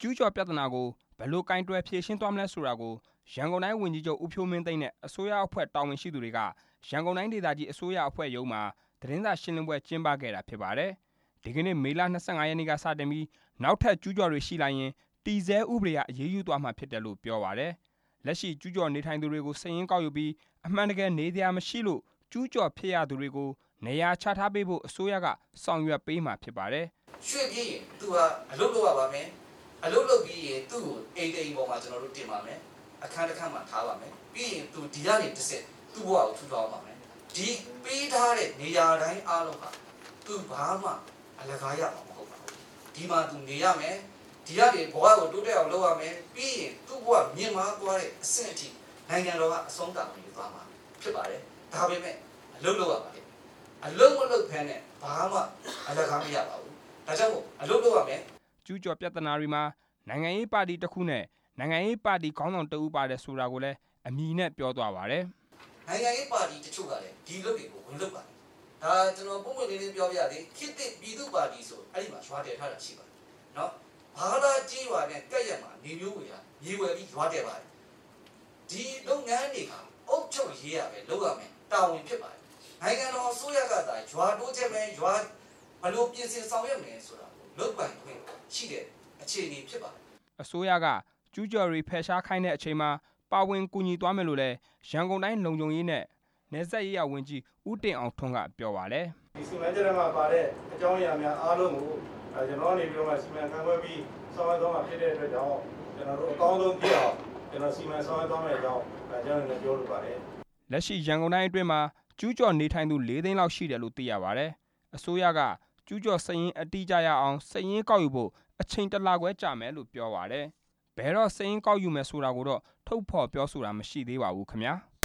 ကျူးကျော်ပြဿနာကိုဘယ်လိုကင်တွယ်ဖြေရှင်းသွားမလဲဆိုတာကိုရန်ကုန်တိုင်းဝန်ကြီးချုပ်ဦးဖြိုးမင်းသိန်းနဲ့အစိုးရအဖွဲ့တာဝန်ရှိသူတွေကရန်ကုန်တိုင်းဒေသကြီးအစိုးရအဖွဲ့ရုံးမှာသတင်းစာရှင်းလင်းပွဲကျင်းပခဲ့တာဖြစ်ပါတယ်။ဒီကနေ့မေလ25ရက်နေ့ကစတင်ပြီးနောက်ထပ်ကျူးကျော်တွေရှိလာရင်တည်ဆဲဥပဒေအရေးယူသွားမှာဖြစ်တယ်လို့ပြောပါတယ်။လက်ရှိကျူးကျော်နေထိုင်သူတွေကိုစည်ရင်းကောက်ယူပြီးအမှန်တကယ်နေတရားမရှိလို့ကျူးကျော်ဖြစ်ရသူတွေကိုနေရာချထားပေးဖို့အစိုးရကဆောင်ရွက်ပေးမှာဖြစ်ပါတယ်။ရွှေ့ပြီးရင်သူကအလုပ်လုပ်ရပါမယ်။အလုပ်လုပ်ပြီးရင်သူ့ကိုအိမ်ပေါ်မှာကျွန်တော်တို့တင်ပါမယ်။အခန်းတစ်ခန်းမှာထားပါမယ်။ပြီးရင်သူဒီကနေတစ်ဆက်သူ့ဘဝကိုထူထောင်ပါမယ်။ဒီပေးထားတဲ့နေရာတိုင်းအားလုံးကသူဘာမှအလကားရမှာမဟုတ်ပါဘူး။ဒီမှာသူနေရမယ်။ဒီကနေဘဝကိုတိုးတက်အောင်လုပ်ရမယ်။ပြီးရင်သူ့ဘဝမြင့်မားသွားတဲ့အဆင့်အထိနိုင်ငံတော်ကအဆုံးသတ်ပြီးသွားမှာဖြစ်ပါတယ်။ဒါပေမဲ့အလုပ်လုပ်ရပါမယ်။အလုပ်မလုပ်ဖ ೇನೆ ဘာမှအလကားမရပါဘူး။ဒါကြောင့်အလုပ်လုပ်ရမယ်။ကျူးကျော်ပြဿနာတွေမှာနိုင်ငံရေးပါတီတစ်ခုနဲ့နိုင်ငံရေးပါတီခေါင်းဆောင်တဦးပါတယ်ဆိုတာကိုလည်းအမည်နဲ့ပြောသွားပါတယ်။နိုင်ငံရေးပါတီတချို့ကလည်းဒီလုပ်တွေကိုဝင်လုပ်ပါတယ်။ဒါကျွန်တော်ပုံမှန်လေးပြောပြရသေးခေတ်သစ်ပြည်သူ့ပါတီဆိုအဲ့ဒီမှာရွာတယ်ထားတာရှိပါတယ်။နော်။ဘာသာကြီးရွာနဲ့ကက်ရက်မှာနေမျိုးဝေတာမြေဝယ်ပြီးရွာတယ်ပါတယ်။ဒီလုပ်ငန်းတွေကအုပ်ချုပ်ရေးရပဲလုပ်ရမယ်တာဝန်ဖြစ်ပါတယ်။နိုင်ငံတော်အစိုးရကသာရွာတိုးချက်မဲ့ရွာဘလို့ပြင်ဆင်ဆောင်ရွက်မယ်ဆိုတာကိုလုပ်ပိုင်ခွင့်ရှိတဲ့အခြေအနေဖြစ်ပါတယ်။အစိုးရကကျူးကျော်တွေဖယ်ရှားခိုင်းတဲ့အချိန်မှာပါဝင်ကူညီသွားမယ်လို့လည်းရန်ကုန်တိုင်းလုံခြုံရေးနဲ့နယ်စပ်ရေးရာဝန်ကြီးဦးတင်အောင်ထွန်းကပြောပါတယ်။ဒီစီမံချက်ထဲမှာပါတဲ့အကြောင်းအရာများအားလုံးကိုကျွန်တော်နေပြီးတော့စီမံခန့်ခွဲပြီးဆောင်ရွက်သွားမှာဖြစ်တဲ့အတွက်ကြောင့်ကျွန်တော်တို့အကောင်းဆုံးပြည့်အောင်ကျွန်တော်စီမံဆောင်ရွက်သွားမယ့်အကြောင်းကျွန်တော်လည်းပြောလိုပါတယ်။လက်ရှိရန်ကုန်တိုင်းအတွင်းမှာကျူးကျော်နေထိုင်သူ4 သိန်းလောက်ရှိတယ်လို့သိရပါတယ်။အစိုးရကကျူးကျော်စည်ရင်းအတိအကျရအောင်စည်ရင်းကောက်ယူဖို့အချိန်1 လခွဲကြာမယ်လို့ပြောပါတယ်။ဘယ်တော့စည်ရင်းကောက်ယူမယ်ဆိုတာကိုတော့ထုတ်ဖော်ပြောဆိုတာမရှိသေးပါဘူးခင်ဗျာ။